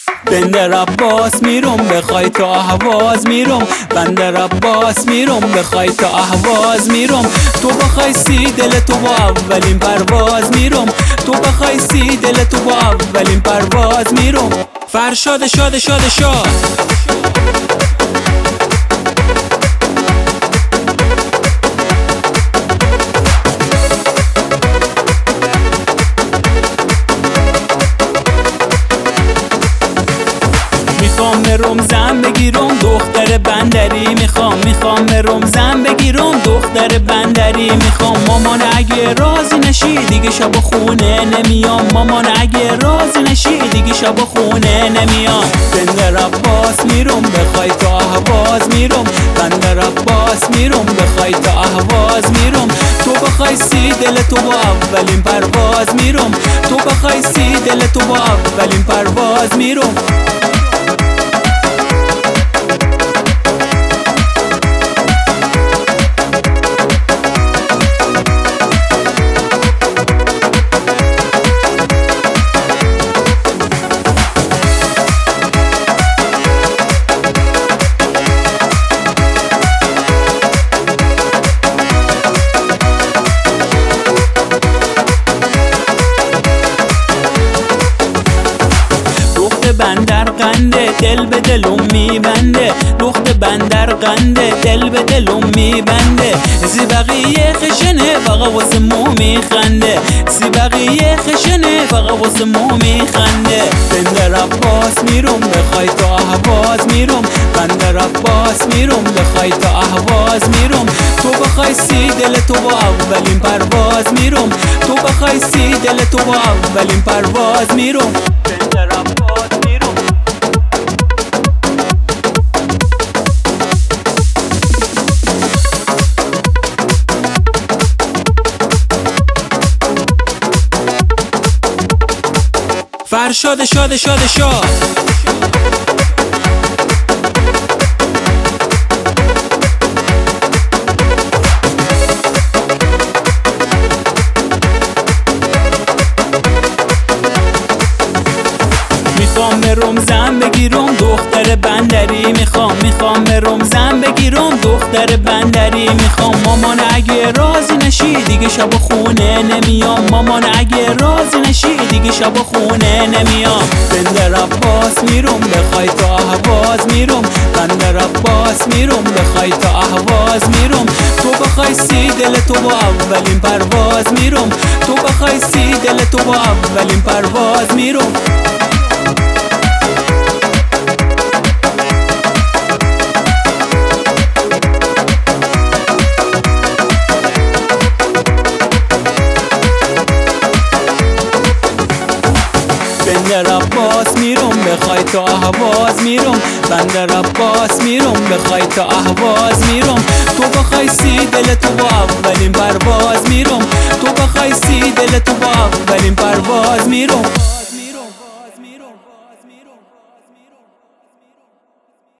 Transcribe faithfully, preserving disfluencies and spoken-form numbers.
بندر عباس میرم بخوای تا اهواز میرم، بندر عباس میرم بخوای تا اهواز میرم. تو بخوای سی دل تو با اولین پرواز میرم، تو بخوای سی دل تو با اولین پرواز میرم. فرشاد شاد شاد شاد میخوام رمزم بگیرم دختر بندری، میخوام میخوام رمزم بگیرم دختر بندری. میخوام مامان اگه راضی نشی دیگه شب خونه نمیام، مامان اگه راضی نشی دیگه شب خونه نمیام. بندر عباس میرم بخوای تا اهواز میرم، بندر عباس میرم بخوای تا اهواز میرم. تو بخوای سی دل تو با اولین پرواز میرم، تو بخوای سی دل تو با اولین پرواز میرم. بندر قنده دل به دلم میبنده، لخت بندر قنده دل به دلم میبنده. زی بقیه خشنه فقط واسه مو میخنده، زی بقیه خشنه فقط واسه مو میخنده. بندر عباس میرم بخوای تا اهواز میرم، بندر عباس میرم بخوای تا اهواز میرم. تو بخوای سی دل تو با اولین پرواز میرم، تو بخوای سی دل تو با اولین پرواز میرم. بندر عباس میرم فرشاد شاد شاد شاد میخوام رمزم بگیرم دختر بندری، میخوام میخوام رمزم بگیرم دختر بندری. میخوام مامان اگه راضی نشی دیگه شب خونه نمیام، مامان اگه راضی نشی دیگه شب خونه نمیام. بندر عباس میرم بخوای تا اهواز میرم، بندر عباس میرم بخوای تا اهواز میرم. تو بخوای سی دل تو با اولین پرواز میرم، تو بخوای سی دل تو با اولین پرواز میرم. بندر عباس میرم بخوای تا اهواز میرم، بندر عباس میرم بخوای تا اهواز میرم. تو بخوای سی دل تو با اولین پرواز میرم، تو بخوای سی دل تو با اولین پرواز میرم.